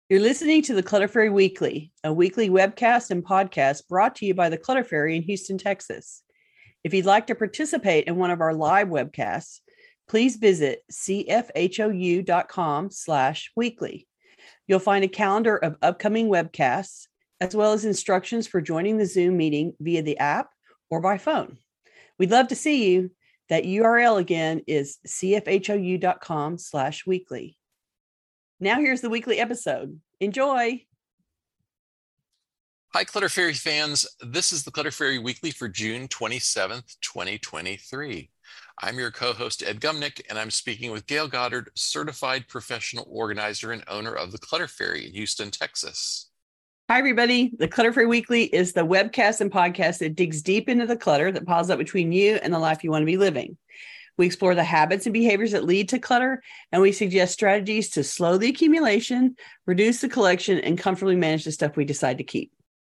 You're listening to the Clutter Fairy Weekly, a weekly webcast and podcast brought to you by the Clutter Fairy in Houston, Texas. If you'd like to participate in one of our live webcasts, please visit cfhou.com/weekly. You'll find a calendar of upcoming webcasts, as well as instructions for joining the Zoom meeting via the app or by phone. We'd love to see you. That URL again is cfhou.com/weekly. Now here's the weekly episode. Enjoy. Hi, Clutter Fairy fans. This is the Clutter Fairy Weekly for June 27th, 2023. I'm your co-host, Ed Gumnick, and I'm speaking with Gail Goddard, certified professional organizer and owner of the Clutter Fairy in Houston, Texas. Hi, everybody. The Clutter Fairy Weekly is the webcast and podcast that digs deep into the clutter that piles up between you and the life you want to be living. We explore the habits and behaviors that lead to clutter, and we suggest strategies to slow the accumulation, reduce the collection, and comfortably manage the stuff we decide to keep.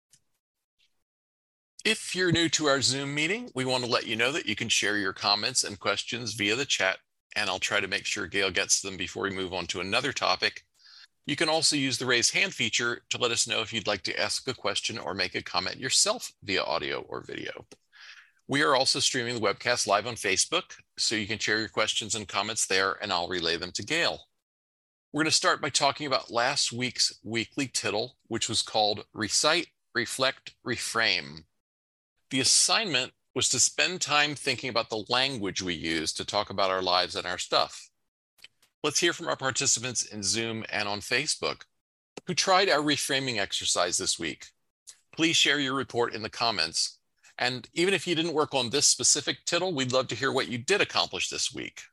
If you're new to our Zoom meeting, we want to let you know that you can share your comments and questions via the chat, and I'll try to make sure Gail gets them before we move on to another topic. You can also use the raise hand feature to let us know if you'd like to ask a question or make a comment yourself via audio or video. We are also streaming the webcast live on Facebook, so you can share your questions and comments there, and I'll relay them to Gail. We're going to start by talking about last week's weekly tittle, which was called Recite, Reflect, Reframe. The assignment was to spend time thinking about the language we use to talk about our lives and our stuff. Let's hear from our participants in Zoom and on Facebook who tried our reframing exercise this week. Please share your report in the comments. And even if you didn't work on this specific tittle, we'd love to hear what you did accomplish this week.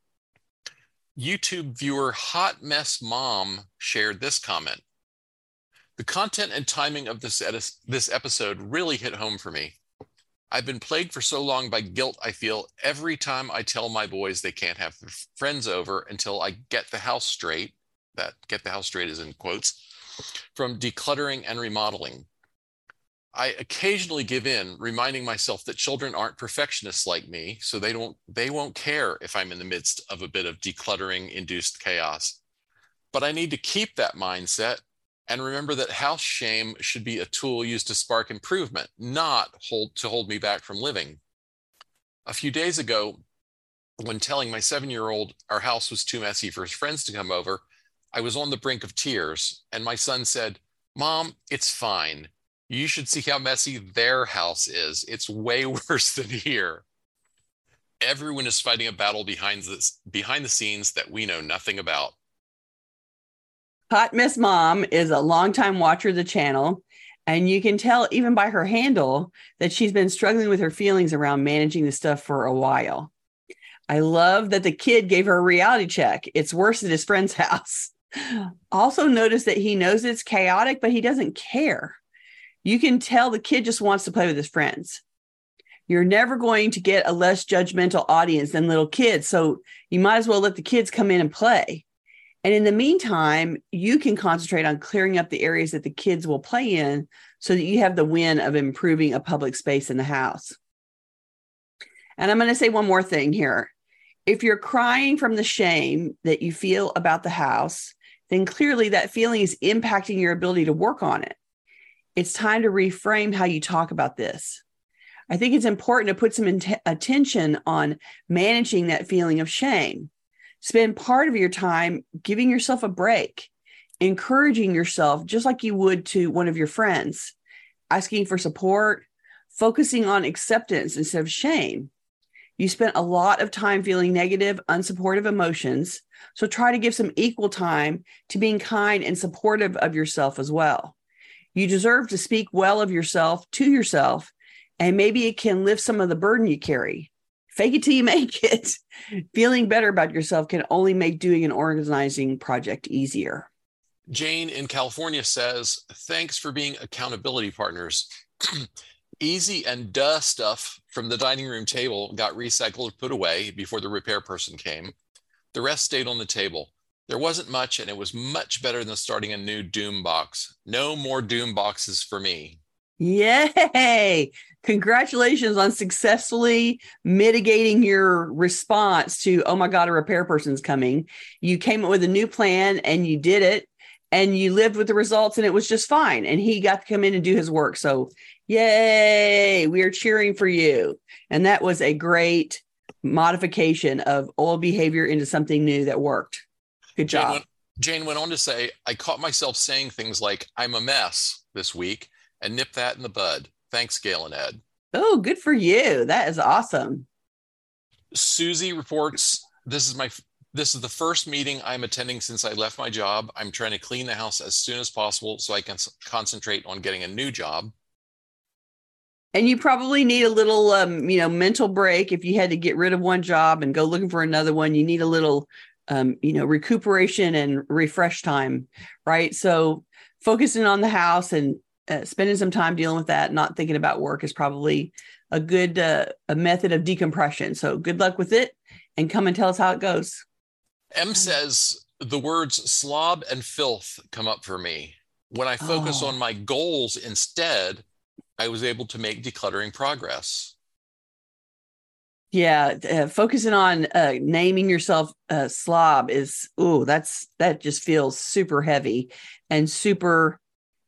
YouTube viewer Hot Mess Mom shared this comment. The content and timing of this episode really hit home for me. I've been plagued for so long by guilt I feel every time I tell my boys they can't have their friends over until I get the house straight. That get the house straight is in quotes, from decluttering and remodeling. I occasionally give in, reminding myself that children aren't perfectionists like me, so they won't care if I'm in the midst of a bit of decluttering-induced chaos. But I need to keep that mindset and remember that house shame should be a tool used to spark improvement, not to hold me back from living. A few days ago, when telling my 7-year-old our house was too messy for his friends to come over, I was on the brink of tears, and my son said, "Mom, it's fine. You should see how messy their house is. It's way worse than here." Everyone is fighting a battle behind the scenes that we know nothing about. Hot Mess Mom is a longtime watcher of the channel, and you can tell even by her handle that she's been struggling with her feelings around managing the stuff for a while. I love that the kid gave her a reality check. It's worse at his friend's house. Also notice that he knows it's chaotic, but he doesn't care. You can tell the kid just wants to play with his friends. You're never going to get a less judgmental audience than little kids, so you might as well let the kids come in and play. And in the meantime, you can concentrate on clearing up the areas that the kids will play in so that you have the win of improving a public space in the house. And I'm going to say one more thing here. If you're crying from the shame that you feel about the house, then clearly that feeling is impacting your ability to work on it. It's time to reframe how you talk about this. I think it's important to put some attention on managing that feeling of shame. Spend part of your time giving yourself a break, encouraging yourself just like you would to one of your friends, asking for support, focusing on acceptance instead of shame. You spent a lot of time feeling negative, unsupportive emotions, so try to give some equal time to being kind and supportive of yourself as well. You deserve to speak well of yourself to yourself, and maybe it can lift some of the burden you carry. Fake it till you make it. Feeling better about yourself can only make doing an organizing project easier. Jane in California says, "Thanks for being accountability partners. Easy and duh stuff from the dining room table got recycled or put away before the repair person came. The rest stayed on the table. There wasn't much, and it was much better than starting a new Doom box. No more Doom boxes for me." Yay! Congratulations on successfully mitigating your response to, oh my God, a repair person's coming. You came up with a new plan and you did it. and you lived with the results and it was just fine. And he got to come in and do his work. So yay, we are cheering for you. And that was a great modification of old behavior into something new that worked. Good job. Jane went on to say, I caught myself saying things like, I'm a mess this week, and nip that in the bud. Thanks, Gail and Ed. Oh, good for you. That is awesome. Susie reports, this is the first meeting I'm attending since I left my job. I'm trying to clean the house as soon as possible so I can concentrate on getting a new job. And you probably need a little, mental break. If you had to get rid of one job and go looking for another one, you need a little, recuperation and refresh time, right? So focusing on the house and spending some time dealing with that, not thinking about work, is probably a good a method of decompression. So good luck with it, and come and tell us how it goes. M says, the words slob and filth come up for me. When I focus on my goals instead, I was able to make decluttering progress. Yeah, focusing on naming yourself slob is, that just feels super heavy and super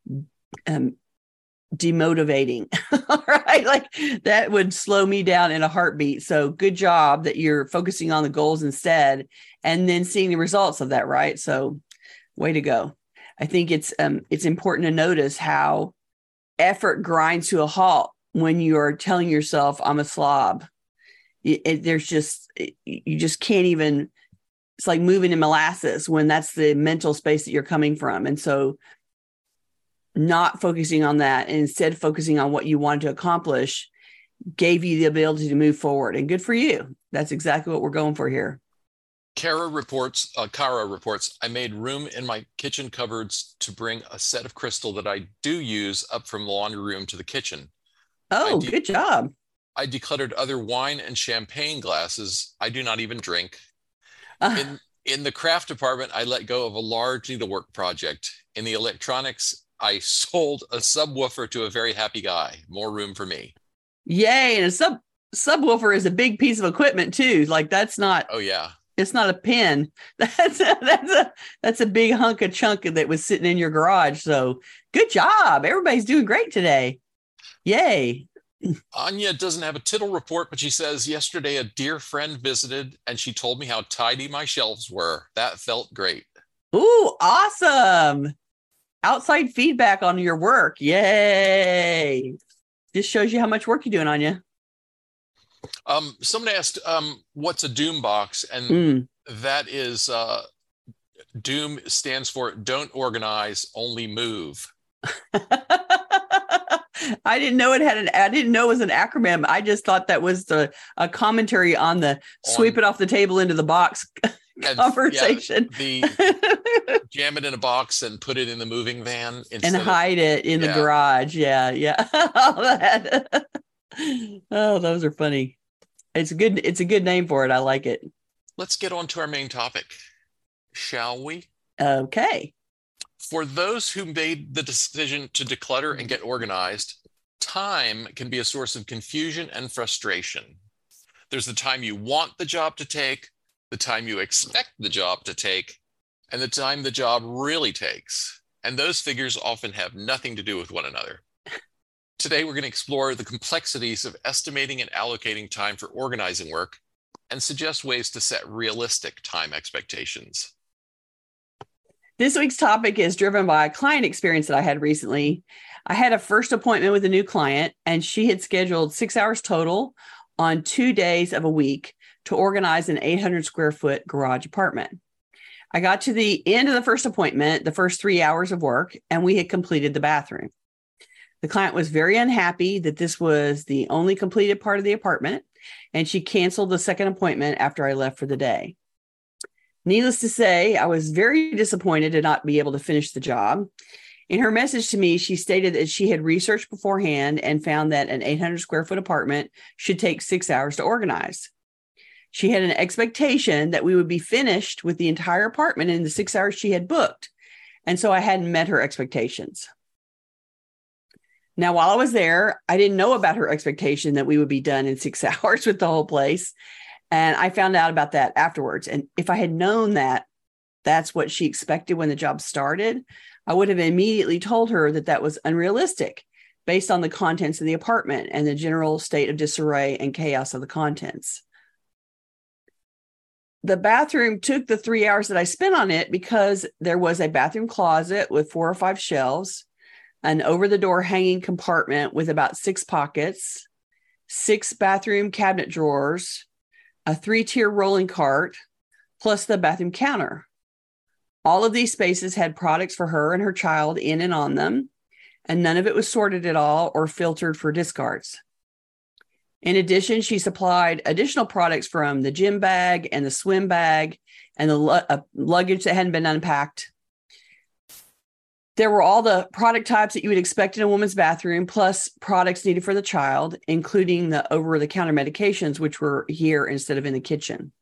demotivating. All right, like that would slow me down in a heartbeat. So good job that you're focusing on the goals instead, and then seeing the results of that. Right. So way to go. I think it's important to notice how effort grinds to a halt when you are telling yourself, I'm a slob. You just can't even, it's like moving in molasses when that's the mental space that you're coming from. And so not focusing on that and instead focusing on what you wanted to accomplish gave you the ability to move forward. And good for you. That's exactly what we're going for here. Kara reports, I made room in my kitchen cupboards to bring a set of crystal that I do use up from the laundry room to the kitchen. Oh, good job. I decluttered other wine and champagne glasses I do not even drink. In the craft department, I let go of a large needlework project. In the electronics, I sold a subwoofer to a very happy guy. More room for me. Yay. And a subwoofer is a big piece of equipment too. Like that's not. Oh, yeah. It's not a pin. That's a big hunk of chunk that was sitting in your garage. So good job. Everybody's doing great today. Yay. Anya doesn't have a tittle report, but she says, yesterday a dear friend visited and she told me how tidy my shelves were. That felt great. Ooh, awesome. Outside feedback on your work. Yay. This shows you how much work you're doing, Anya. Someone asked, what's a Doom box? And that is, Doom stands for don't organize, only move. I didn't know it was an acronym. I just thought that was a commentary on the sweep it off the table into the box conversation. Yeah, jam it in a box and put it in the moving van and hide it in the garage. Yeah. All that. Oh, those are funny. It's a good name for it. I like it. Let's get on to our main topic, shall we? Okay. For those who made the decision to declutter and get organized, time can be a source of confusion and frustration. There's the time you want the job to take, the time you expect the job to take, and the time the job really takes. And those figures often have nothing to do with one another. Today, we're going to explore the complexities of estimating and allocating time for organizing work and suggest ways to set realistic time expectations. This week's topic is driven by a client experience that I had recently. I had a first appointment with a new client, and she had scheduled 6 hours total on 2 days of a week to organize an 800 square foot garage apartment. I got to the end of the first appointment, the first 3 hours of work, and we had completed the bathroom. The client was very unhappy that this was the only completed part of the apartment, and she canceled the second appointment after I left for the day. Needless to say, I was very disappointed to not be able to finish the job. In her message to me, she stated that she had researched beforehand and found that an 800 square foot apartment should take 6 hours to organize. She had an expectation that we would be finished with the entire apartment in the 6 hours she had booked. And so I hadn't met her expectations. Now, while I was there, I didn't know about her expectation that we would be done in 6 hours with the whole place. And I found out about that afterwards. And if I had known that, that's what she expected when the job started, I would have immediately told her that that was unrealistic based on the contents of the apartment and the general state of disarray and chaos of the contents. The bathroom took the 3 hours that I spent on it because there was a bathroom closet with 4 or 5 shelves, an over-the-door hanging compartment with about 6 pockets, 6 bathroom cabinet drawers, a 3-tier rolling cart, plus the bathroom counter. All of these spaces had products for her and her child in and on them, and none of it was sorted at all or filtered for discards. In addition, she supplied additional products from the gym bag and the swim bag and the luggage that hadn't been unpacked. There were all the product types that you would expect in a woman's bathroom, plus products needed for the child, including the over-the-counter medications, which were here instead of in the kitchen.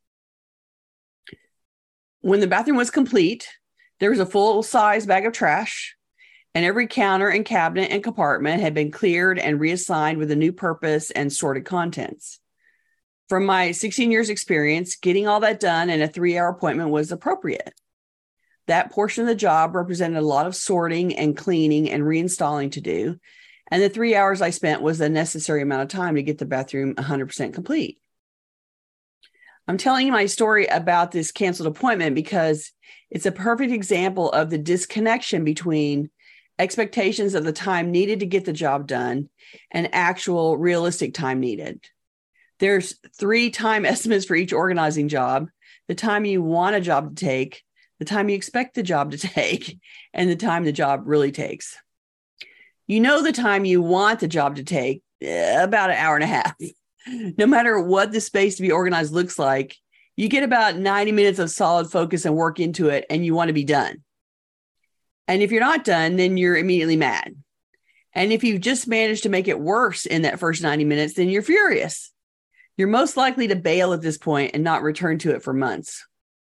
When the bathroom was complete, there was a full-size bag of trash, and every counter and cabinet and compartment had been cleared and reassigned with a new purpose and sorted contents. From my 16 years experience, getting all that done in a 3-hour appointment was appropriate. That portion of the job represented a lot of sorting and cleaning and reinstalling to do, and the 3 hours I spent was the necessary amount of time to get the bathroom 100% complete. I'm telling you my story about this canceled appointment because it's a perfect example of the disconnection between expectations of the time needed to get the job done and actual realistic time needed. There's 3 time estimates for each organizing job: the time you want a job to take, the time you expect the job to take, and the time the job really takes. You know the time you want the job to take, about 1.5 hours. No matter what the space to be organized looks like, you get about 90 minutes of solid focus and work into it, and you want to be done. And if you're not done, then you're immediately mad. And if you just managed to make it worse in that first 90 minutes, then you're furious. You're most likely to bail at this point and not return to it for months.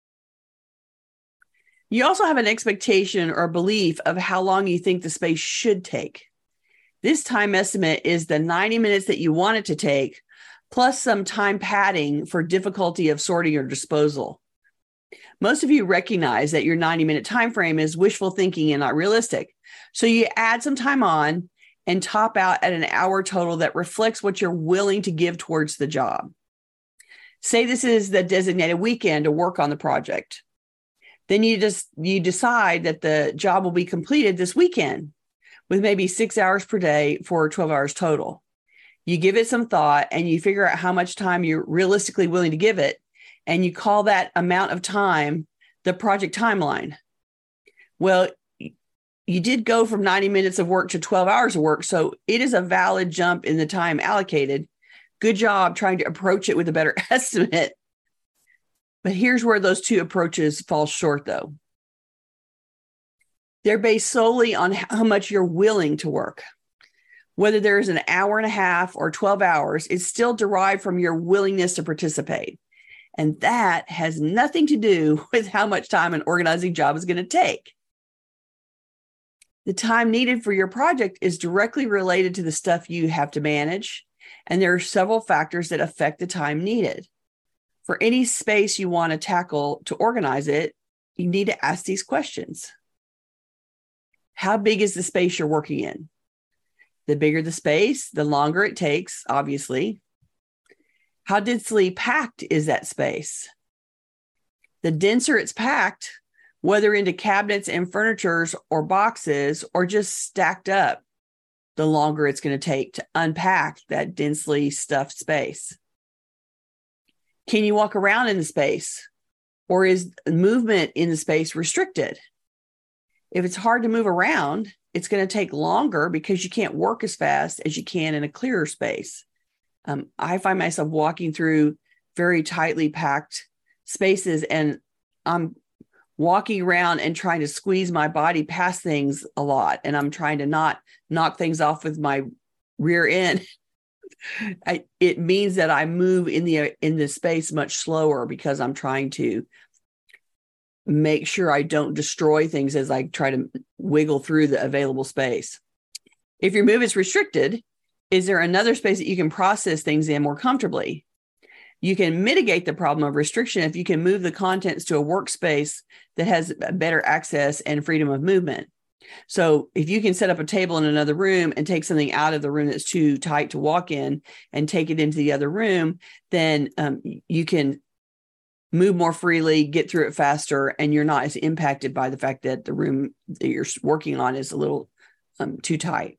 You also have an expectation or belief of how long you think the space should take. This time estimate is the 90 minutes that you want it to take, plus some time padding for difficulty of sorting or disposal. Most of you recognize that your 90-minute time frame is wishful thinking and not realistic. So you add some time on and top out at 1 hour total that reflects what you're willing to give towards the job. Say this is the designated weekend to work on the project. Then you decide that the job will be completed this weekend with maybe 6 hours per day for 12 hours total. You give it some thought and you figure out how much time you're realistically willing to give it, and you call that amount of time the project timeline. Well, you did go from 90 minutes of work to 12 hours of work, so it is a valid jump in the time allocated. Good job trying to approach it with a better estimate. But here's where those 2 approaches fall short, though. They're based solely on how much you're willing to work. Whether there's 1.5 hours or 12 hours, it's still derived from your willingness to participate. And that has nothing to do with how much time an organizing job is going to take. The time needed for your project is directly related to the stuff you have to manage, and there are several factors that affect the time needed. For any space you want to tackle to organize it, you need to ask these questions. How big is the space you're working in? The bigger the space, the longer it takes, obviously. How densely packed is that space? The denser it's packed, whether into cabinets and furnitures or boxes or just stacked up, the longer it's going to take to unpack that densely stuffed space. Can you walk around in the space, or is movement in the space restricted? If it's hard to move around, it's going to take longer because you can't work as fast as you can in a clearer space. I find myself walking through very tightly packed spaces, and I'm walking around and trying to squeeze my body past things a lot. And I'm trying to not knock things off with my rear end. It means that I move in the space much slower because I'm trying to make sure I don't destroy things as I try to wiggle through the available space. If your move is restricted, is there another space that you can process things in more comfortably? You can mitigate the problem of restriction if you can move the contents to a workspace that has better access and freedom of movement. So if you can set up a table in another room and take something out of the room that's too tight to walk in and take it into the other room, then you can move more freely, get through it faster, and you're not as impacted by the fact that the room that you're working on is a little too tight.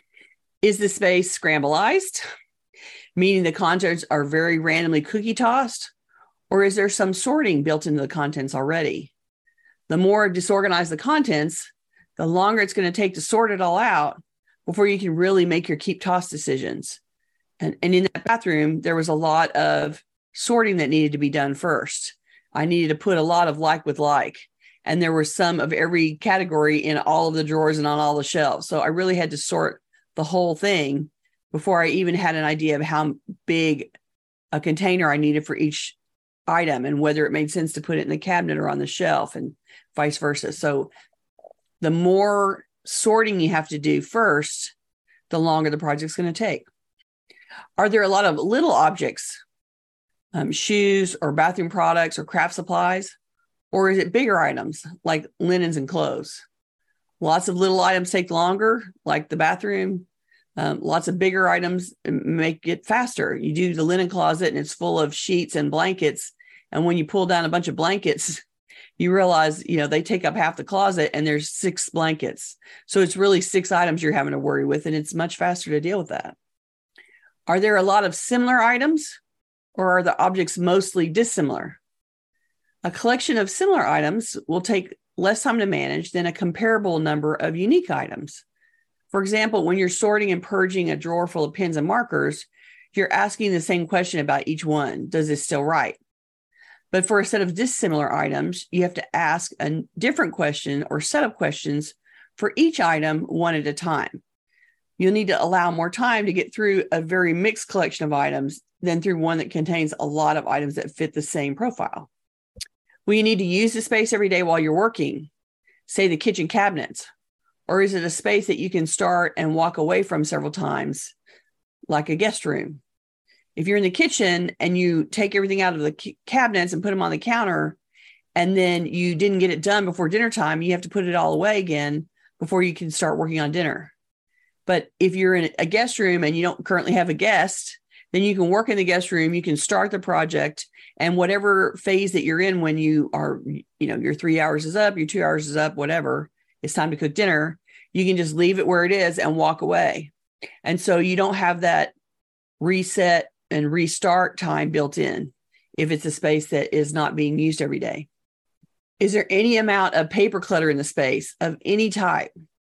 Is the space scrambleized, meaning the contents are very randomly cookie tossed, or is there some sorting built into the contents already? The more disorganized the contents, the longer it's going to take to sort it all out before you can really make your keep toss decisions. And in that bathroom, there was a lot of sorting that needed to be done first. I needed to put a lot of like with like, and there were some of every category in all of the drawers and on all the shelves. So I really had to sort the whole thing before I even had an idea of how big a container I needed for each item and whether it made sense to put it in the cabinet or on the shelf and vice versa. So the more sorting you have to do first, the longer the project's going to take. Are there a lot of little objects, shoes or bathroom products or craft supplies? Or is it bigger items like linens and clothes? Lots of little items take longer, like the bathroom. Lots of bigger items make it faster. You do the linen closet and it's full of sheets and blankets. And when you pull down a bunch of blankets, you realize, they take up half the closet and there's 6 blankets. So it's really 6 items you're having to worry with, and it's much faster to deal with that. Are there a lot of similar items, or are the objects mostly dissimilar? A collection of similar items will take less time to manage than a comparable number of unique items. For example, when you're sorting and purging a drawer full of pens and markers, you're asking the same question about each one. Does this still write? But for a set of dissimilar items, you have to ask a different question or set of questions for each item one at a time. You'll need to allow more time to get through a very mixed collection of items than through one that contains a lot of items that fit the same profile. Will you need to use the space every day while you're working, say the kitchen cabinets? Or is it a space that you can start and walk away from several times, like a guest room? If you're in the kitchen and you take everything out of the cabinets and put them on the counter, and then you didn't get it done before dinner time, you have to put it all away again before you can start working on dinner. But if you're in a guest room and you don't currently have a guest, then you can work in the guest room, you can start the project, and whatever phase that you're in when you are, your 3 hours is up, your 2 hours is up, whatever, it's time to cook dinner, you can just leave it where it is and walk away. And so you don't have that reset and restart time built in if it's a space that is not being used every day. Is there any amount of paper clutter in the space of any type?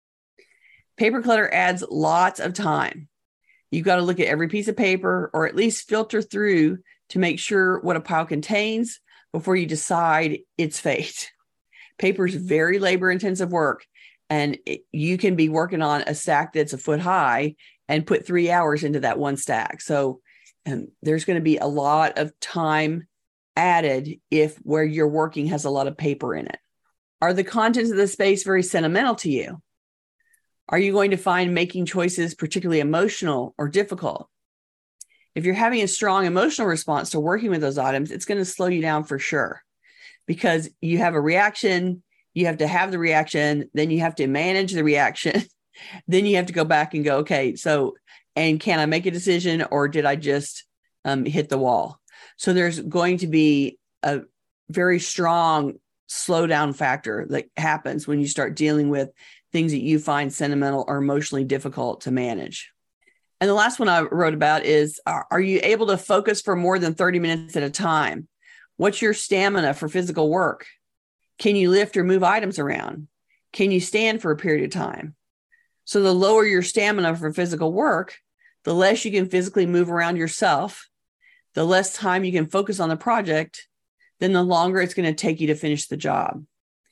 Paper clutter adds lots of time. You've got to look at every piece of paper, or at least filter through to make sure what a pile contains before you decide its fate. Paper is very labor-intensive work, and you can be working on a stack that's a foot high and put 3 hours into that one stack. So there's going to be a lot of time added if where you're working has a lot of paper in it. Are the contents of the space very sentimental to you? Are you going to find making choices particularly emotional or difficult? If you're having a strong emotional response to working with those items, it's going to slow you down for sure, because you have a reaction, you have to have the reaction, then you have to manage the reaction, then you have to go back and go, okay, so, and can I make a decision, or did I just hit the wall? So there's going to be a very strong slowdown factor that happens when you start dealing with things that you find sentimental or emotionally difficult to manage. And the last one I wrote about is, are you able to focus for more than 30 minutes at a time? What's your stamina for physical work? Can you lift or move items around? Can you stand for a period of time? So the lower your stamina for physical work, the less you can physically move around yourself, the less time you can focus on the project, then the longer it's going to take you to finish the job.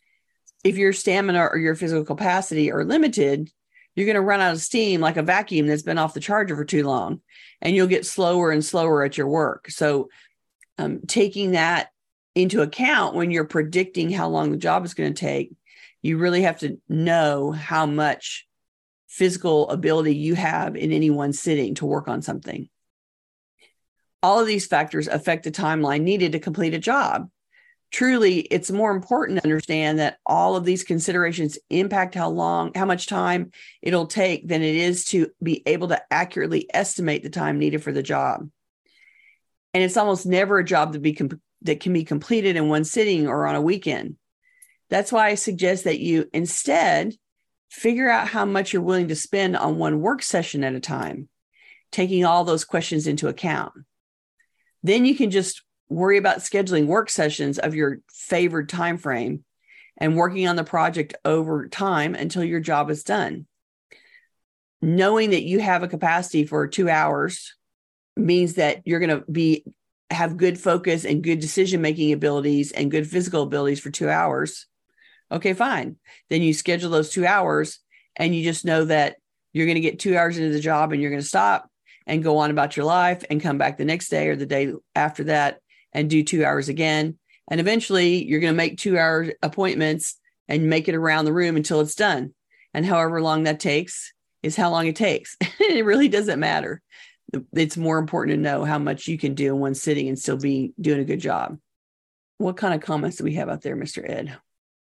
If your stamina or your physical capacity are limited, you're going to run out of steam like a vacuum that's been off the charger for too long, and you'll get slower and slower at your work. So taking that into account when you're predicting how long the job is going to take, you really have to know how much physical ability you have in any one sitting to work on something. All of these factors affect the timeline needed to complete a job. Truly, it's more important to understand that all of these considerations impact how much time it'll take than it is to be able to accurately estimate the time needed for the job. And it's almost never a job that can be completed in one sitting or on a weekend. That's why I suggest that you instead figure out how much you're willing to spend on one work session at a time, taking all those questions into account. Then you can just worry about scheduling work sessions of your favored time frame and working on the project over time until your job is done. Knowing that you have a capacity for 2 hours means that you're going to have good focus and good decision-making abilities and good physical abilities for 2 hours. Okay, fine. Then you schedule those 2 hours and you just know that you're going to get 2 hours into the job and you're going to stop and go on about your life and come back the next day or the day after that and do 2 hours again. And eventually you're going to make 2 hour appointments and make it around the room until it's done. And however long that takes is how long it takes. It really doesn't matter. It's more important to know how much you can do in one sitting and still be doing a good job. What kind of comments do we have out there, Mr. Ed?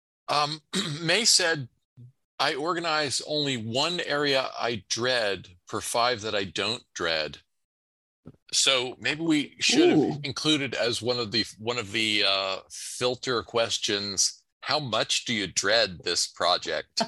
May said, I organize only one area I dread per 5 that I don't dread. So maybe we should have included as one of the filter questions, how much do you dread this project?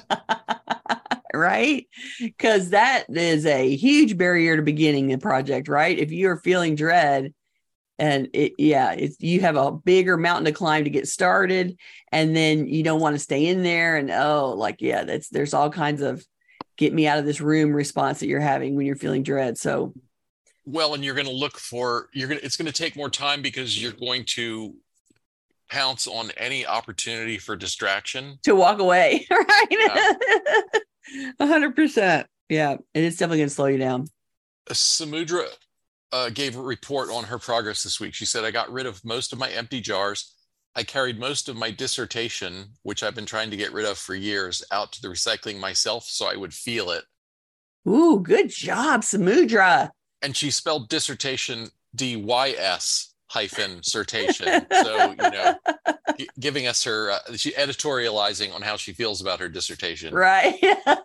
Right? Because that is a huge barrier to beginning the project, right? If you are feeling dread and you have a bigger mountain to climb to get started, and then you don't want to stay in there and there's all kinds of get me out of this room response that you're having when you're feeling dread. So well, and you're going to look for, it's going to take more time because you're going to pounce on any opportunity for distraction. To walk away, right? 100%. Yeah, and it's definitely going to slow you down. Samudra gave a report on her progress this week. She said, I got rid of most of my empty jars. I carried most of my dissertation, which I've been trying to get rid of for years, out to the recycling myself so I would feel it. Ooh, good job, Samudra. And she spelled dissertation DYS-certation. So, giving us her, she editorializing on how she feels about her dissertation. Right.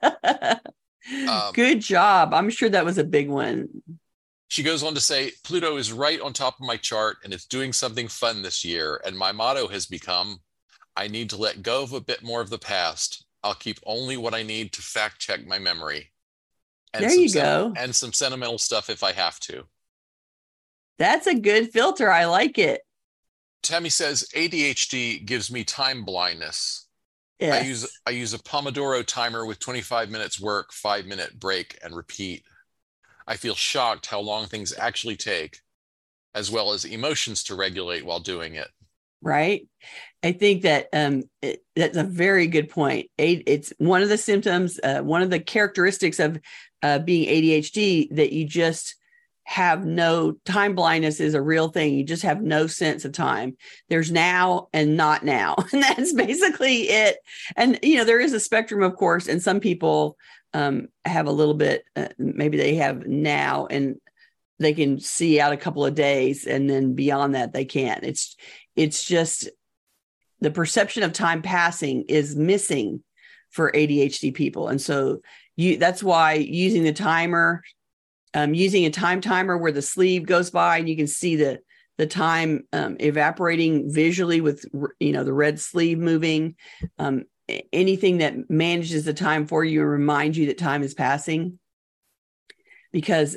Good job. I'm sure that was a big one. She goes on to say, Pluto is right on top of my chart and it's doing something fun this year. And my motto has become, I need to let go of a bit more of the past. I'll keep only what I need to fact check my memory. And there you go. And some sentimental stuff if I have to. That's a good filter. I like it. Tammy says, ADHD gives me time blindness. Yes. I use a Pomodoro timer with 25 minutes work, 5-minute break, and repeat. I feel shocked how long things actually take, as well as emotions to regulate while doing it. Right. I think that that's a very good point. It's one of the symptoms, one of the characteristics of being ADHD, that you just have no time blindness is a real thing. You just have no sense of time. There's now and not now. And that's basically it. And, there is a spectrum, of course, and some people have a little bit, maybe they have now and they can see out a couple of days, and then beyond that, they can't. It's just the perception of time passing is missing for ADHD people. And so that's why using the timer, using a time timer where the sleeve goes by and you can see the time evaporating visually with, the red sleeve moving, anything that manages the time for you and reminds you that time is passing, because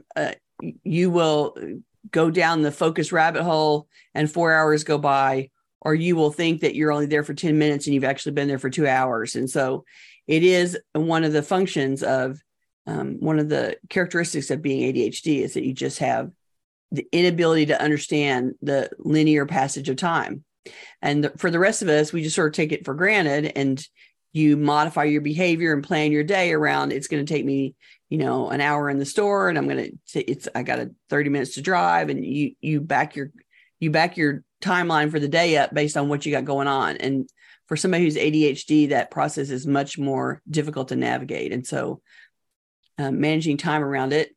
you will go down the focus rabbit hole and 4 hours go by, or you will think that you're only there for 10 minutes and you've actually been there for 2 hours. And so it is one of the functions of one of the characteristics of being ADHD is that you just have the inability to understand the linear passage of time. And for the rest of us, we just sort of take it for granted, and you modify your behavior and plan your day around, it's going to take me, an hour in the store, and I got 30 minutes to drive, and you back your timeline for the day up based on what you got going on. And for somebody who's ADHD, that process is much more difficult to navigate. And so managing time around it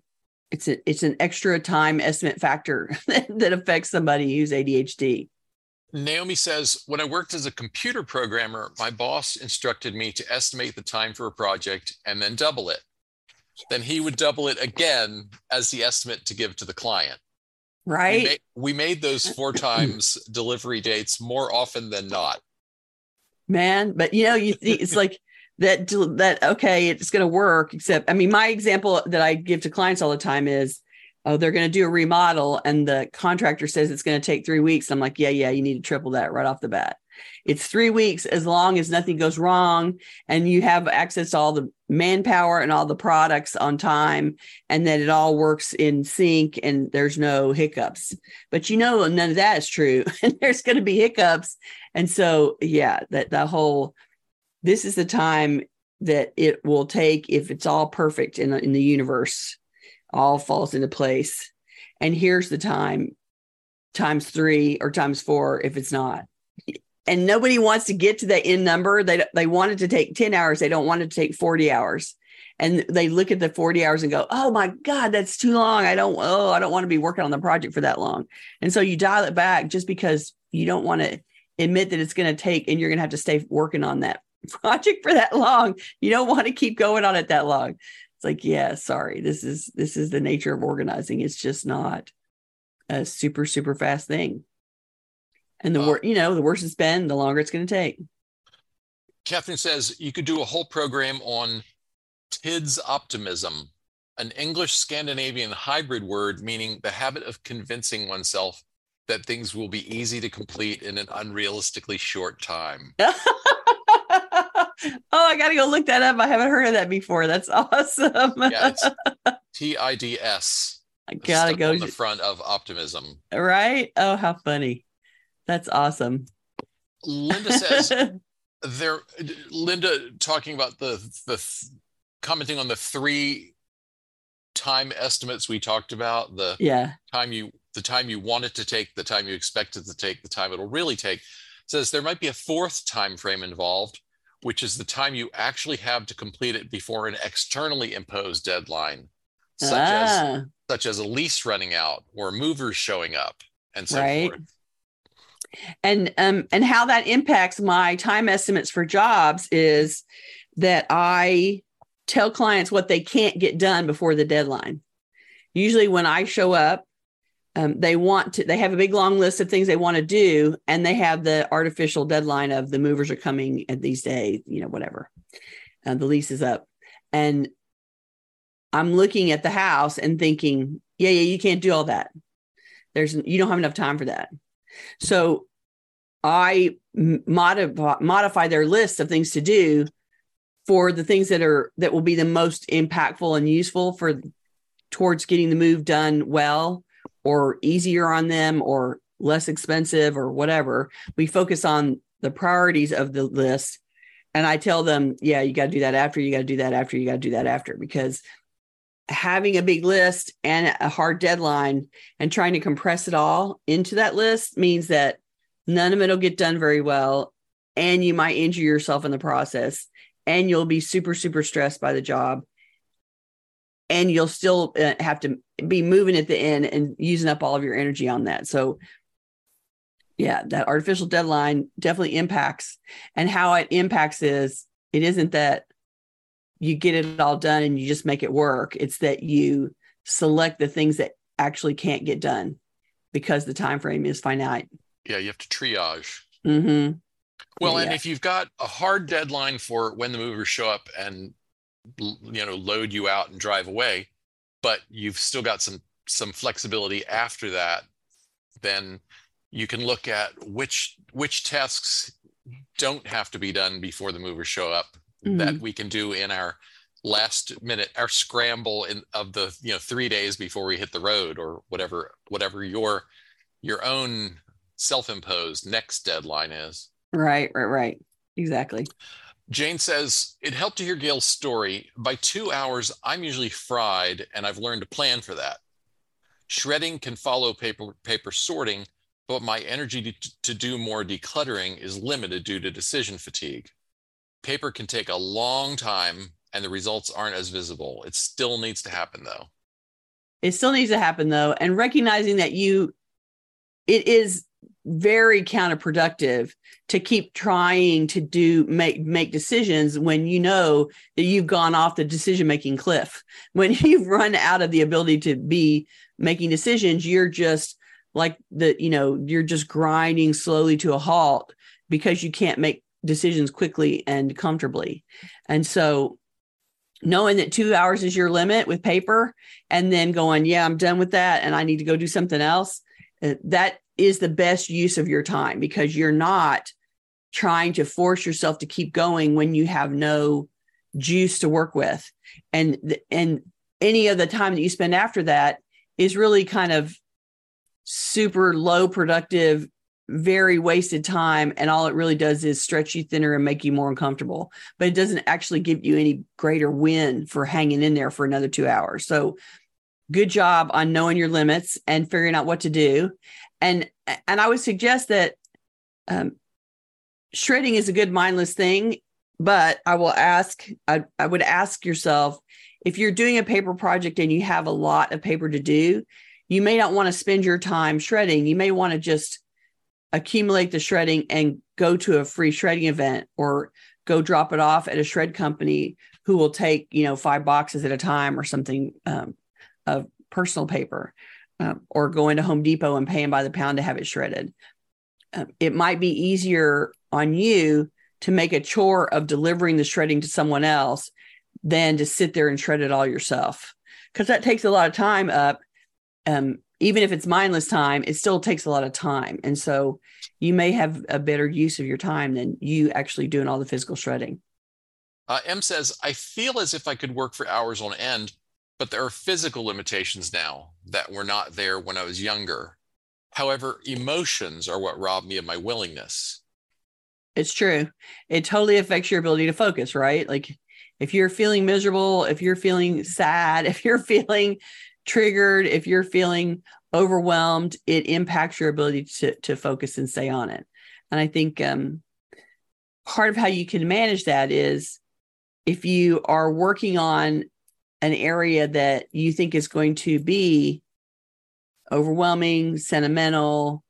It's an extra time estimate factor that affects somebody who's ADHD. Naomi says, when I worked as a computer programmer, my boss instructed me to estimate the time for a project and then double it. Then he would double it again as the estimate to give to the client. Right. We made those 4 times delivery dates more often than not. Man, but it's like that, okay, it's going to work. Except, I mean, my example that I give to clients all the time is, oh, they're going to do a remodel and the contractor says it's going to take 3 weeks. I'm like, yeah, you need to triple that right off the bat. It's 3 weeks as long as nothing goes wrong and you have access to all the manpower and all the products on time and that it all works in sync and there's no hiccups. But none of that is true. And there's going to be hiccups. And so, yeah, this is the time that it will take if it's all perfect in the universe, all falls into place. And here's the time times 3 or times 4 if it's not. And nobody wants to get to the end number. They want it to take 10 hours. They don't want it to take 40 hours. And they look at the 40 hours and go, oh my God, that's too long. I don't want to be working on the project for that long. And so you dial it back just because you don't want to admit that it's going to take, and you're going to have to stay working on that project for that long. You don't want to keep going on it that long. It's like, yeah, sorry. This is the nature of organizing. It's just not a super, super fast thing. And the worse it's been, the longer it's going to take. Catherine says you could do a whole program on TIDS optimism, an English Scandinavian hybrid word meaning the habit of convincing oneself that things will be easy to complete in an unrealistically short time. Oh, I got to go look that up. I haven't heard of that before. That's awesome. Yeah, it's TIDS. I got to go on the front of optimism. Right? Oh, how funny. That's awesome. Linda says Linda talking about commenting on the 3 time estimates we talked about, the time you want it to take, the time you expect it to take, the time it'll really take, says there might be a 4th time frame involved, which is the time you actually have to complete it before an externally imposed deadline, such as a lease running out or movers showing up and so forth. And how that impacts my time estimates for jobs is that I tell clients what they can't get done before the deadline. Usually when I show up, they have a big long list of things they want to do, and they have the artificial deadline of the movers are coming at these days, whatever. The lease is up. And I'm looking at the house and thinking, yeah, you can't do all that. You don't have enough time for that. So I modify their list of things to do for the things that will be the most impactful and useful towards getting the move done well, or easier on them, or less expensive, or whatever. We focus on the priorities of the list. And I tell them, yeah, you got to do that after, you got to do that after, you got to do that after, because having a big list and a hard deadline and trying to compress it all into that list means that none of it will get done very well. And you might injure yourself in the process, and you'll be super, super stressed by the job. And you'll still have to be moving at the end and using up all of your energy on that. So yeah, that artificial deadline definitely impacts. And how it impacts it isn't that you get it all done and you just make it work. It's that you select the things that actually can't get done because the time frame is finite. Yeah, you have to triage. Mm-hmm. Well, and if you've got a hard deadline for when the movers show up and load you out and drive away, but you've still got some flexibility after that, then you can look at which tasks don't have to be done before the movers show up, that we can do in our last minute, our scramble of the 3 days before we hit the road, or whatever your own self-imposed next deadline is. Right. Exactly. Jane says, it helped to hear Gail's story. By 2 hours, I'm usually fried, and I've learned to plan for that. Shredding can follow paper sorting, but my energy to do more decluttering is limited due to decision fatigue. Paper can take a long time, and the results aren't as visible. It still needs to happen, though. It still needs to happen though. And recognizing that it is very counterproductive to keep trying to make decisions when you know that you've gone off the decision-making cliff. When you've run out of the ability to be making decisions, you're just like you're just grinding slowly to a halt because you can't make decisions quickly and comfortably. And so knowing that 2 hours is your limit with paper and then going, yeah, I'm done with that and I need to go do something else, that is the best use of your time, because you're not trying to force yourself to keep going when you have no juice to work with. And any of the time that you spend after that is really kind of super low productive, very wasted time. And all it really does is stretch you thinner and make you more uncomfortable, but it doesn't actually give you any greater win for hanging in there for another 2 hours. So good job on knowing your limits and figuring out what to do. And I would suggest that shredding is a good mindless thing, but I would ask yourself, if you're doing a paper project and you have a lot of paper to do, you may not want to spend your time shredding. You may want to just accumulate the shredding and go to a free shredding event, or go drop it off at a shred company who will take, 5 boxes at a time or something of personal paper, or go into Home Depot and pay them by the pound to have it shredded. It might be easier on you to make a chore of delivering the shredding to someone else than to sit there and shred it all yourself, because that takes a lot of time up. Even if it's mindless time, it still takes a lot of time. And so you may have a better use of your time than you actually doing all the physical shredding. M says, I feel as if I could work for hours on end, but there are physical limitations now that were not there when I was younger. However, emotions are what rob me of my willingness. It's true. It totally affects your ability to focus, right? Like if you're feeling miserable, if you're feeling sad, if you're feeling triggered, if you're feeling overwhelmed, it impacts your ability to focus and stay on it. And I think part of how you can manage that is, if you are working on an area that you think is going to be overwhelming, sentimental,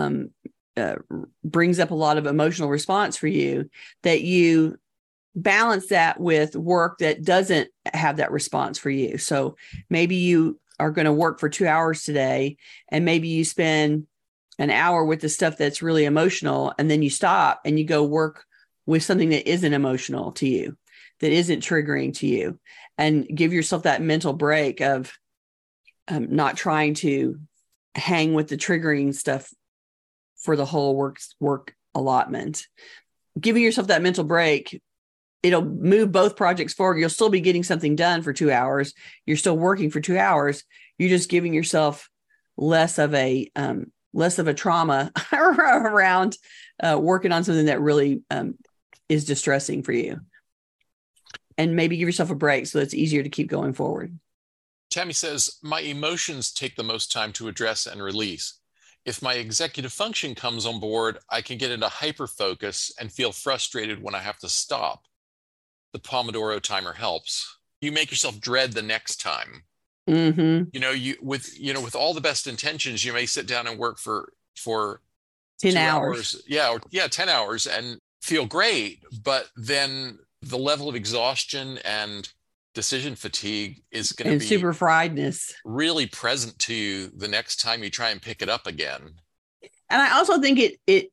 brings up a lot of emotional response for you, that you balance that with work that doesn't have that response for you. So maybe you are going to work for 2 hours today, and maybe you spend an hour with the stuff that's really emotional, and then you stop and you go work with something that isn't emotional to you, that isn't triggering to you, and give yourself that mental break of not trying to hang with the triggering stuff for the whole work allotment. Giving yourself that mental break, it'll move both projects forward. You'll still be getting something done for 2 hours. You're still working for 2 hours. You're just giving yourself less of a trauma around working on something that really is distressing for you. And maybe give yourself a break so it's easier to keep going forward. Tammy says, my emotions take the most time to address and release. If my executive function comes on board, I can get into hyper focus and feel frustrated when I have to stop. The Pomodoro timer helps. You make yourself dread the next time. Mm-hmm. With all the best intentions, you may sit down and work for 10 hours. 10 hours and feel great. But then the level of exhaustion and decision fatigue is going to be super friedness really present to you the next time you try and pick it up again. And I also think it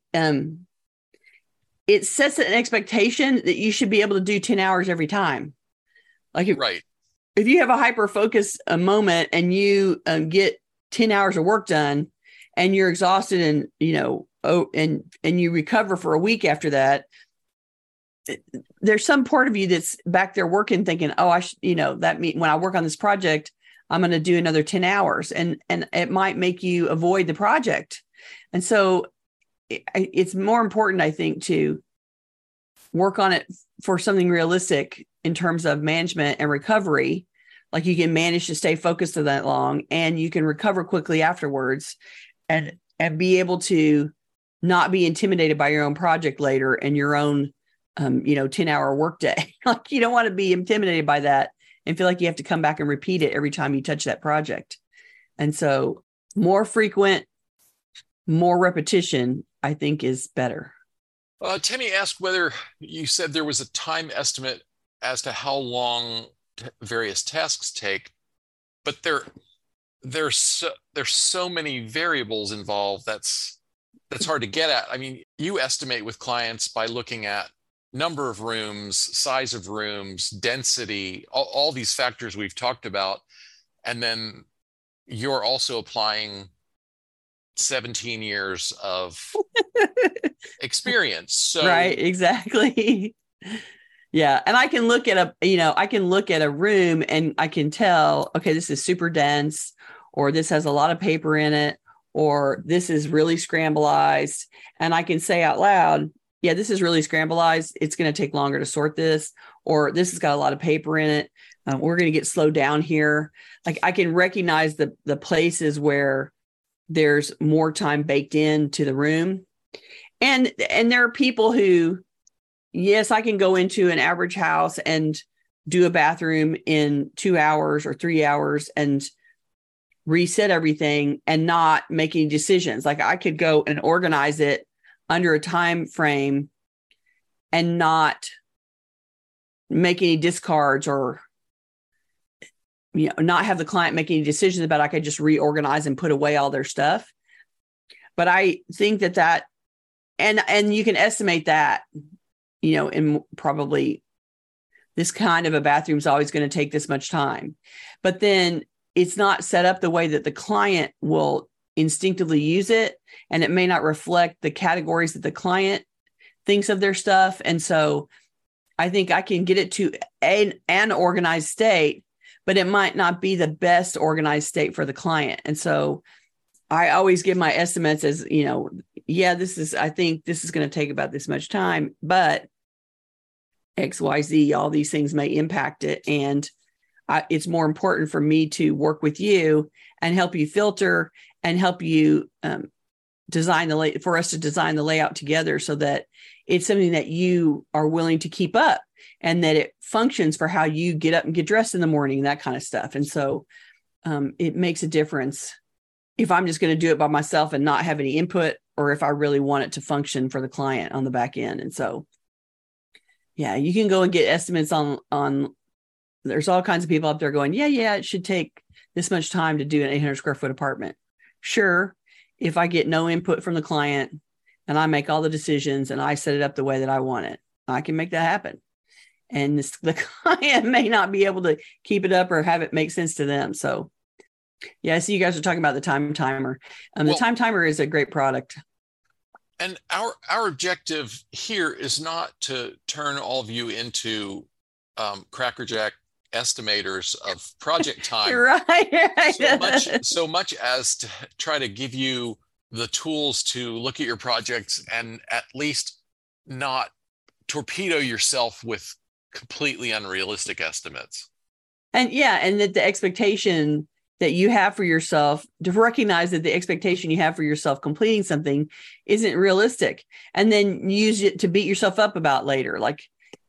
sets an expectation that you should be able to do 10 hours every time. Like if you have a hyper focus moment and you get 10 hours of work done and you're exhausted and and you recover for a week after that, there's some part of you that's back there working, thinking, oh, that means when I work on this project, I'm going to do another 10 hours, and it might make you avoid the project. And so it's more important, I think, to work on it for something realistic in terms of management and recovery. Like you can manage to stay focused for that long, and you can recover quickly afterwards, and be able to not be intimidated by your own project later and your own 10-hour workday. Like you don't want to be intimidated by that and feel like you have to come back and repeat it every time you touch that project. And so more frequent, more repetition, I think is better. Tammy asked whether you said there was a time estimate as to how long various tasks take, but there's so many variables involved that's hard to get at. I mean, you estimate with clients by looking at number of rooms, size of rooms, density, all these factors we've talked about, and then you're also applying 17 years of experience. So right, exactly. Yeah. And I can look at a room and I can tell, okay, this is super dense, or this has a lot of paper in it, or this is really scrambleized. And I can say out loud, yeah, this is really scrambleized. It's going to take longer to sort this, or this has got a lot of paper in it. We're going to get slowed down here. Like I can recognize the places where there's more time baked into the room. And there are people who, yes, I can go into an average house and do a bathroom in 2 hours or 3 hours and reset everything and not make any decisions. Like I could go and organize it under a time frame and not make any discards, or not have the client make any decisions about it. I could just reorganize and put away all their stuff. But I think that and you can estimate that, in probably this kind of a bathroom is always going to take this much time. But then it's not set up the way that the client will instinctively use it. And it may not reflect the categories that the client thinks of their stuff. And so I think I can get it to an organized state, but it might not be the best organized state for the client. And so I always give my estimates as, I think this is going to take about this much time, but X, Y, Z, all these things may impact it. And it's more important for me to work with you and help you filter and help you design for us to design the layout together so that it's something that you are willing to keep up and that it functions for how you get up and get dressed in the morning, that kind of stuff. And so it makes a difference if I'm just going to do it by myself and not have any input, or if I really want it to function for the client on the back end. And so, yeah, you can go and get estimates on there's all kinds of people up there going, yeah, it should take this much time to do an 800 square foot apartment. Sure. If I get no input from the client and I make all the decisions and I set it up the way that I want it, I can make that happen. And the client may not be able to keep it up or have it make sense to them. So, yeah, I see you guys are talking about the time timer. The time timer is a great product. And our objective here is not to turn all of you into crackerjack estimators of project time, right? so much as to try to give you the tools to look at your projects and at least not torpedo yourself with completely unrealistic estimates. And that the expectation that you have for yourself, to recognize that the expectation you have for yourself completing something isn't realistic, and then use it to beat yourself up about later. Like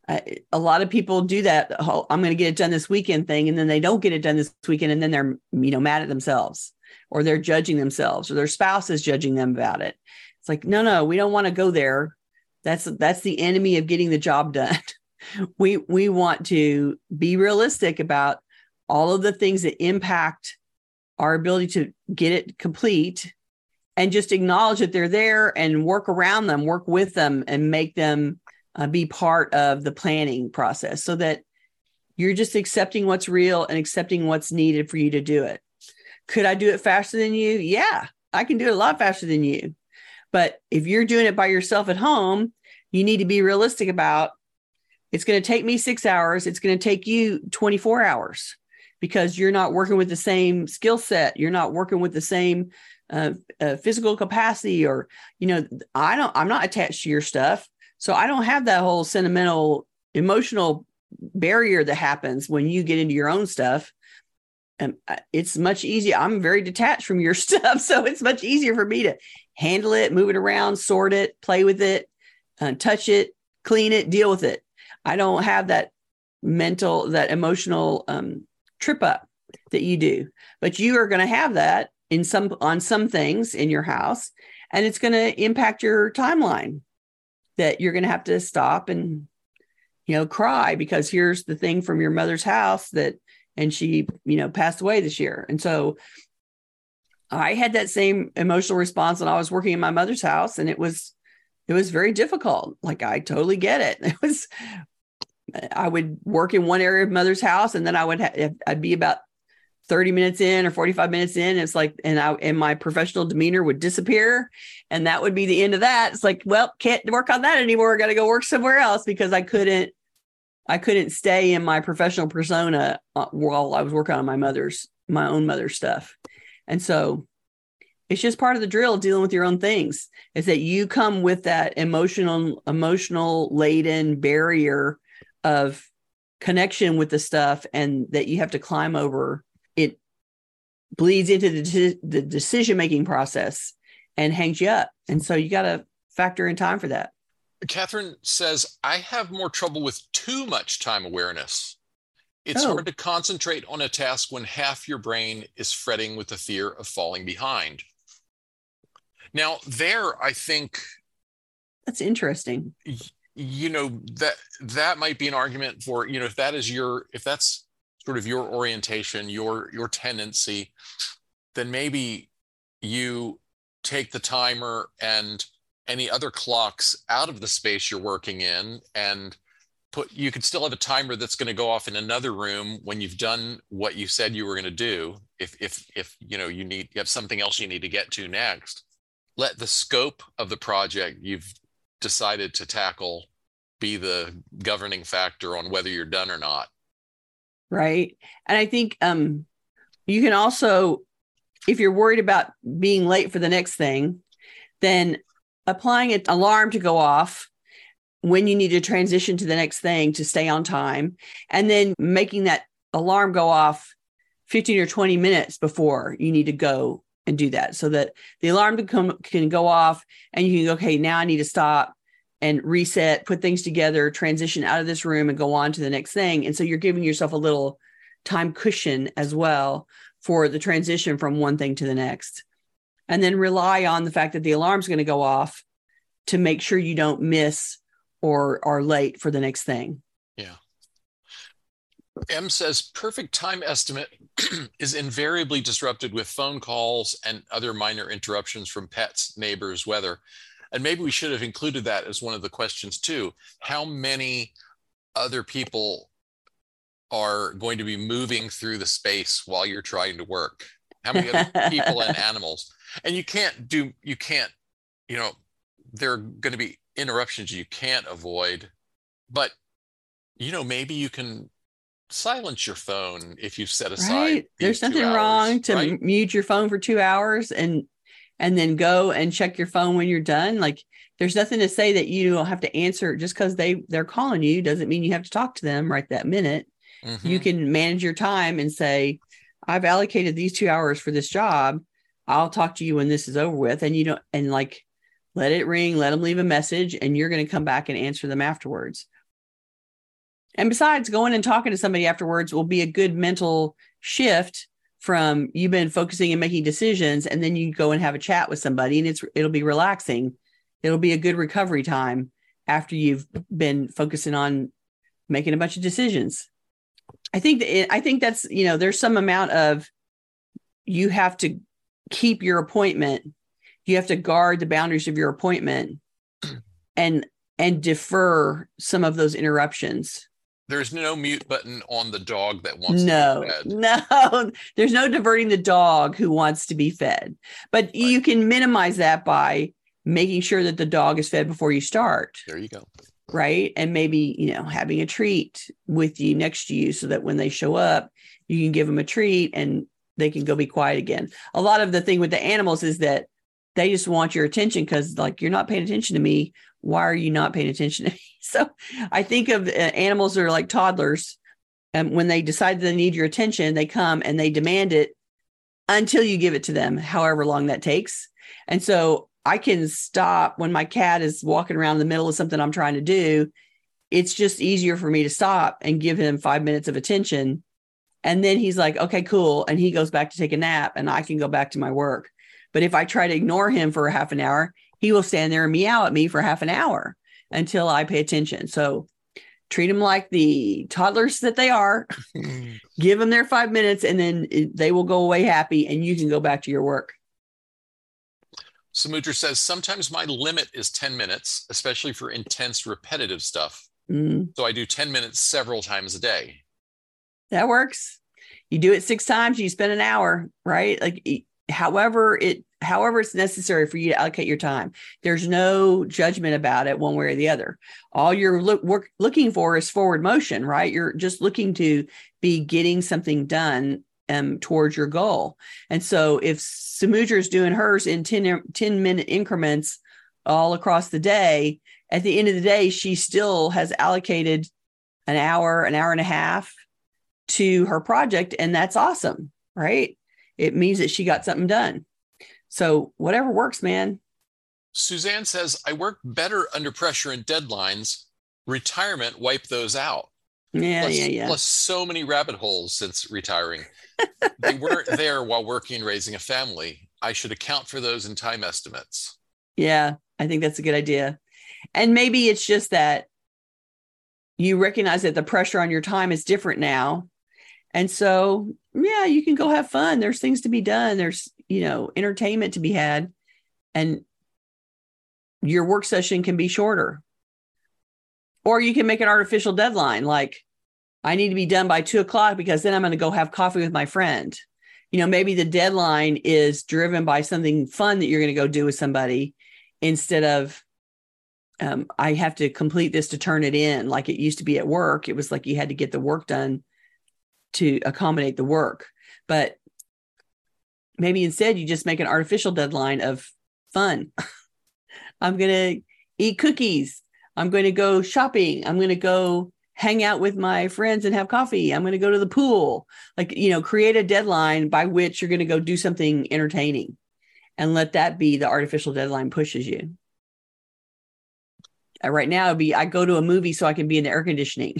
a lot of people do that. Oh, I'm going to get it done this weekend thing. And then they don't get it done this weekend. And then they're, mad at themselves, or they're judging themselves, or their spouse is judging them about it. It's like, no, we don't want to go there. That's the enemy of getting the job done. We want to be realistic about all of the things that impact our ability to get it complete, and just acknowledge that they're there and work around them, work with them, and make them be part of the planning process, so that you're just accepting what's real and accepting what's needed for you to do it. Could I do it faster than you? Yeah, I can do it a lot faster than you. But if you're doing it by yourself at home, you need to be realistic about, it's going to take me 6 hours. It's going to take you 24 hours, because you're not working with the same skill set. You're not working with the same physical capacity, or, I'm not attached to your stuff. So I don't have that whole sentimental, emotional barrier that happens when you get into your own stuff. And it's much easier. I'm very detached from your stuff. So it's much easier for me to handle it, move it around, sort it, play with it, touch it, clean it, deal with it. I don't have that emotional trip up that you do, but you are going to have that on some things in your house, and it's going to impact your timeline that you're going to have to stop and, cry because here's the thing from your mother's house and she, passed away this year. And so I had that same emotional response when I was working in my mother's house, and it was very difficult. Like, I totally get it. I would work in one area of mother's house, and then I'd be about 30 minutes in or 45 minutes in. It's like, and my professional demeanor would disappear, and that would be the end of that. It's like, well, can't work on that anymore. Got to go work somewhere else because I couldn't stay in my professional persona while I was working on my own mother's stuff. And so it's just part of the drill dealing with your own things, is that you come with that emotional laden barrier of connection with the stuff, and that you have to climb over. It bleeds into the decision-making process and hangs you up. And so you got to factor in time for that. Catherine says, I have more trouble with too much time awareness. It's hard to concentrate on a task when half your brain is fretting with the fear of falling behind. Now, there, I think that's interesting. That might be an argument for, if that's sort of your orientation, your tendency, then maybe you take the timer and any other clocks out of the space you're working in, and you could still have a timer that's going to go off in another room when you've done what you said you were going to do. If you have something else you need to get to next, let the scope of the project you've decided to tackle be the governing factor on whether you're done or not. Right. And I think you can also, if you're worried about being late for the next thing, then applying an alarm to go off when you need to transition to the next thing to stay on time, and then making that alarm go off 15 or 20 minutes before you need to go and do that, so that the alarm can go off and you can go, okay, now I need to stop and reset, put things together, transition out of this room and go on to the next thing. And so you're giving yourself a little time cushion as well for the transition from one thing to the next. And then rely on the fact that the alarm's going to go off to make sure you don't miss or are late for the next thing. Yeah. M says, perfect time estimate is invariably disrupted with phone calls and other minor interruptions from pets, neighbors, weather. And maybe we should have included that as one of the questions too. How many other people are going to be moving through the space while you're trying to work? How many other people and animals? And there are going to be interruptions you can't avoid, but maybe you can silence your phone if you've set aside. Right. There's nothing wrong to mute your phone for 2 hours and then go and check your phone when you're done. Like, there's nothing to say that you don't have to answer just because they're calling you. Doesn't mean you have to talk to them right that minute. Mm-hmm. You can manage your time and say, I've allocated these 2 hours for this job. I'll talk to you when this is over with. And let it ring, let them leave a message, and you're going to come back and answer them afterwards. And besides, going and talking to somebody afterwards will be a good mental shift from you've been focusing and making decisions, and then you go and have a chat with somebody, and it'll be relaxing. It'll be a good recovery time after you've been focusing on making a bunch of decisions. I think that's, there's some amount of, you have to keep your appointment. You have to guard the boundaries of your appointment and defer some of those interruptions. There's no mute button on the dog that wants to be fed. No, there's no diverting the dog who wants to be fed. But you can minimize that by making sure that the dog is fed before you start. There you go. Right. And maybe, having a treat with you next to you so that when they show up, you can give them a treat and they can go be quiet again. A lot of the thing with the animals is that they just want your attention because, you're not paying attention to me. Why are you not paying attention to me? So I think of animals that are like toddlers. And when they decide they need your attention, they come and they demand it until you give it to them, however long that takes. And so I can stop when my cat is walking around in the middle of something I'm trying to do. It's just easier for me to stop and give him 5 minutes of attention And then he's like, okay, cool. And he goes back to take a nap and I can go back to my work. But if I try to ignore him for a half an hour, he will stand there and meow at me for half an hour until I pay attention. So treat them like the toddlers that they are. Give them their 5 minutes and then they will go away happy and you can go back to your work. Samudra says, sometimes my limit is 10 minutes, especially for intense repetitive stuff. So I do 10 minutes several times a day. That works. You do it 6 times, you spend an hour, right? Like however it's necessary for you to allocate your time. There's no judgment about it one way or the other. All you're looking for is forward motion, right? You're just looking to be getting something done towards your goal. And so if Samudra is doing hers in 10-minute increments all across the day, at the end of the day, she still has allocated an hour and a half to her project. And that's awesome, right? It means that she got something done. So whatever works, man. Suzanne says, I work better under pressure and deadlines. Retirement wiped those out. Plus so many rabbit holes since retiring. They weren't there while working and raising a family. I should account for those in time estimates. Yeah, I think that's a good idea. And maybe it's just that you recognize that the pressure on your time is different now. And so, yeah, you can go have fun. There's things to be done. There's, entertainment to be had. And your work session can be shorter. Or you can make an artificial deadline. Like, I need to be done by 2:00 because then I'm going to go have coffee with my friend. Maybe the deadline is driven by something fun that you're going to go do with somebody instead of, I have to complete this to turn it in. Like it used to be at work. It was like you had to get the work done to accommodate the work. But maybe instead you just make an artificial deadline of fun. I'm going to eat cookies. I'm going to go shopping. I'm going to go hang out with my friends and have coffee. I'm going to go to the pool. Like, create a deadline by which you're going to go do something entertaining and let that be the artificial deadline pushes you. Right now it'd be, I go to a movie so I can be in the air conditioning.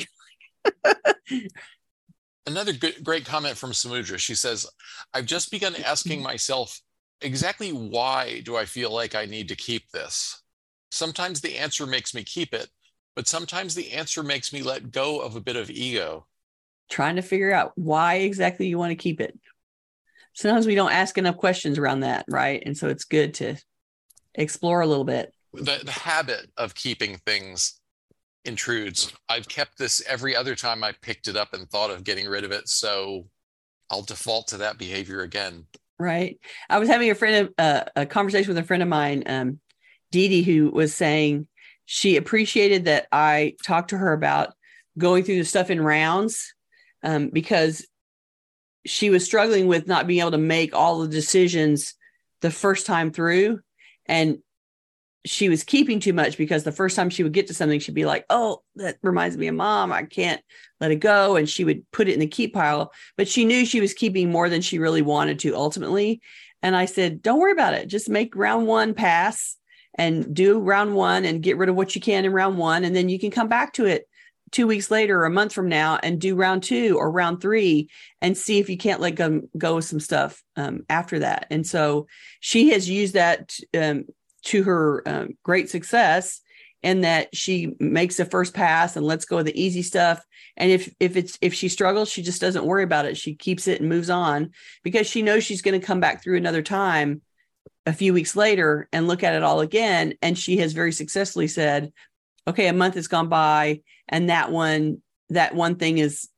Another great comment from Samudra. She says, I've just begun asking myself, exactly why do I feel like I need to keep this? Sometimes the answer makes me keep it, but sometimes the answer makes me let go of a bit of ego. Trying to figure out why exactly you want to keep it. Sometimes we don't ask enough questions around that, right? And so it's good to explore a little bit. The habit of keeping things intrudes. I've kept this every other time I picked it up and thought of getting rid of it. So I'll default to that behavior again. Right. I was having a conversation with a friend of mine, Dee Dee, who was saying she appreciated that I talked to her about going through the stuff in rounds because she was struggling with not being able to make all the decisions the first time through. And she was keeping too much because the first time she would get to something, she'd be like, oh, that reminds me of mom. I can't let it go. And she would put it in the keep pile, but she knew she was keeping more than she really wanted to ultimately. And I said, don't worry about it. Just make round one pass and do round one and get rid of what you can in round one. And then you can come back to it 2 weeks later or a month from now and do round 2 or round 3 and see if you can't let go of some stuff after that. And so she has used that to her great success, in that she makes the first pass and lets go of the easy stuff. And if she struggles, she just doesn't worry about it. She keeps it and moves on because she knows she's going to come back through another time a few weeks later and look at it all again. And she has very successfully said, okay, a month has gone by and that one thing is,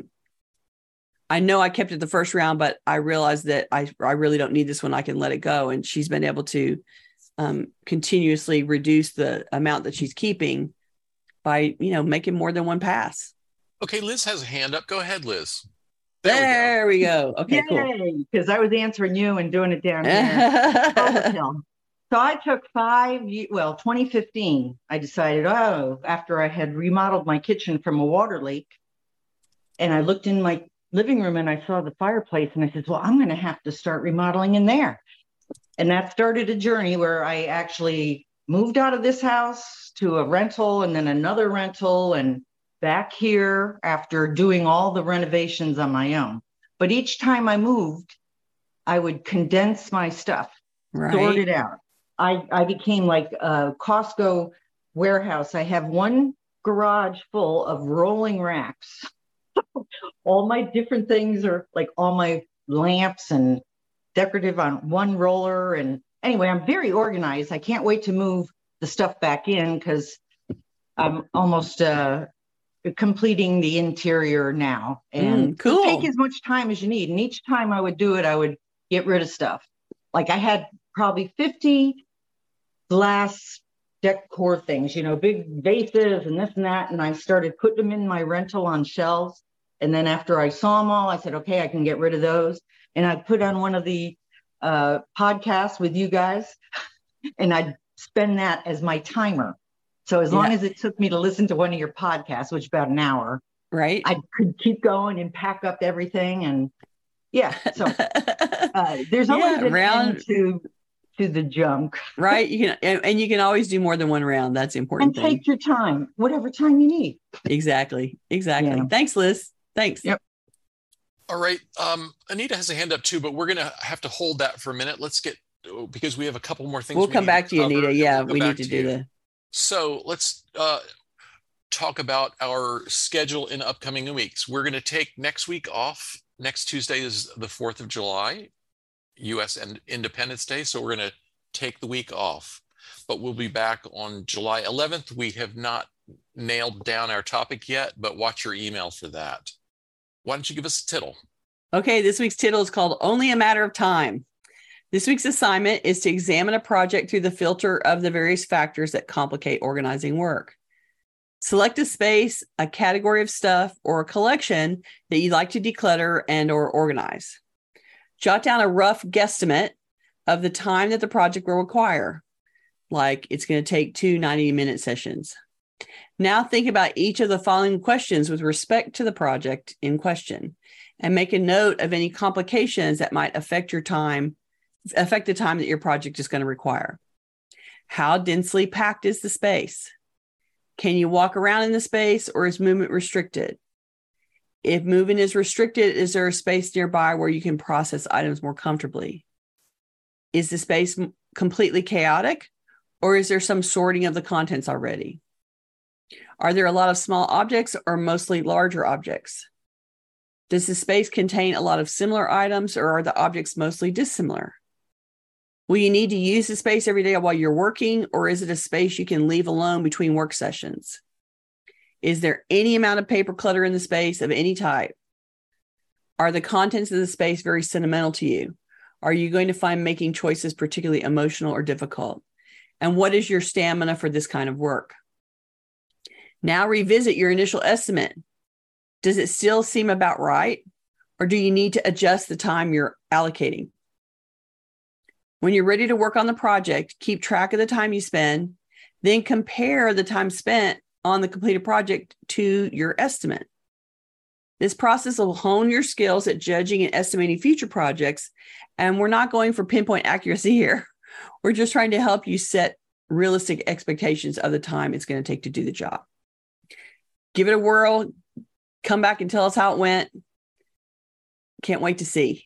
I know I kept it the first round, but I realized that I really don't need this one. I can let it go. And she's been able to continuously reduce the amount that she's keeping by, making more than one pass. Okay, Liz has a hand up. Go ahead, Liz. There we go. Okay, yay, cool. Because I was answering you and doing it down here. So I took 2015, I decided, after I had remodeled my kitchen from a water leak, and I looked in my living room and I saw the fireplace and I said, well, I'm going to have to start remodeling in there. And that started a journey where I actually moved out of this house to a rental and then another rental. And back here after doing all the renovations on my own. But each time I moved, I would condense my stuff, sort it out. I became like a Costco warehouse. I have one garage full of rolling racks. All my different things are like all my lamps and decorative on one roller. And anyway, I'm very organized. I can't wait to move the stuff back in because I'm almost completing the interior now. And cool. Take as much time as you need. And each time I would do it, I would get rid of stuff. Like I had probably 50 glass decor things, big vases and this and that. And I started putting them in my rental on shelves. And then after I saw them all, I said, okay, I can get rid of those. And I put on one of the podcasts with you guys, and I'd spend that as my timer. So as long as it took me to listen to one of your podcasts, which is about an hour, right, I could keep going and pack up everything. And so there's always an end to the junk, right? You can always do more than one round. That's the important thing. Take your time, whatever time you need. Exactly. Yeah. Thanks, Liz. Thanks. Yep. All right. Anita has a hand up too, but we're going to have to hold that for a minute. Let's get, because we have a couple more things. We'll come back to you, Anita. Yeah, we need to do that. So let's talk about our schedule in upcoming weeks. We're going to take next week off. Next Tuesday is the 4th of July, U.S. and Independence Day. So we're going to take the week off, but we'll be back on July 11th. We have not nailed down our topic yet, but watch your email for that. Why don't you give us a tittle? Okay, this week's tittle is called Only a Matter of Time. This week's assignment is to examine a project through the filter of the various factors that complicate organizing work. Select a space, a category of stuff, or a collection that you'd like to declutter and or organize. Jot down a rough guesstimate of the time that the project will require. Like it's going to take 2 90-minute sessions. Now think about each of the following questions with respect to the project in question, and make a note of any complications that might affect the time that your project is going to require. How densely packed is the space? Can you walk around in the space, or is movement restricted? If movement is restricted, is there a space nearby where you can process items more comfortably? Is the space completely chaotic, or is there some sorting of the contents already? Are there a lot of small objects or mostly larger objects? Does the space contain a lot of similar items, or are the objects mostly dissimilar? Will you need to use the space every day while you're working, or is it a space you can leave alone between work sessions? Is there any amount of paper clutter in the space of any type? Are the contents of the space very sentimental to you? Are you going to find making choices particularly emotional or difficult? And what is your stamina for this kind of work? Now revisit your initial estimate. Does it still seem about right? Or do you need to adjust the time you're allocating? When you're ready to work on the project, keep track of the time you spend, then compare the time spent on the completed project to your estimate. This process will hone your skills at judging and estimating future projects. And we're not going for pinpoint accuracy here. We're just trying to help you set realistic expectations of the time it's going to take to do the job. Give it a whirl. Come back and tell us how it went. Can't wait to see.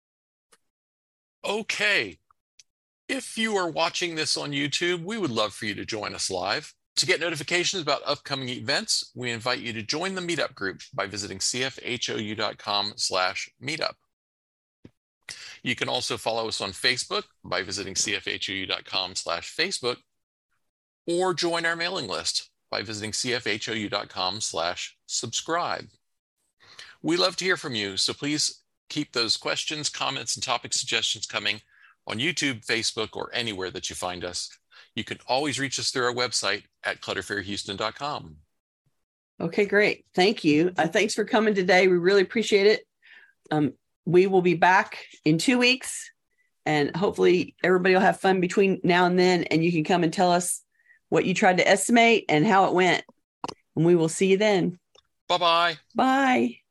Okay. If you are watching this on YouTube, we would love for you to join us live. To get notifications about upcoming events, we invite you to join the meetup group by visiting cfhou.com/meetup. You can also follow us on Facebook by visiting cfhou.com/Facebook, or join our mailing list by visiting cfhou.com/subscribe. We love to hear from you, so please keep those questions, comments, and topic suggestions coming on YouTube, Facebook, or anywhere that you find us. You can always reach us through our website at clutterfairhouston.com. Okay, great. Thank you. Thanks for coming today. We really appreciate it. We will be back in 2 weeks, and hopefully everybody will have fun between now and then, and you can come and tell us what you tried to estimate and how it went. And we will see you then. Bye-bye. Bye.